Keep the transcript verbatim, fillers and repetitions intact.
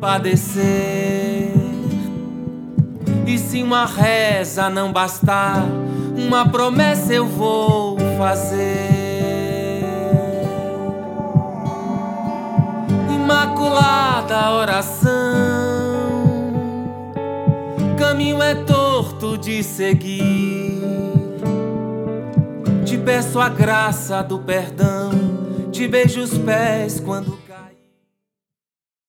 padecer. E se uma reza não bastar, uma promessa eu vou fazer. Imaculada oração, caminho é torto de seguir. Te peço a graça do perdão, te beijo os pés quando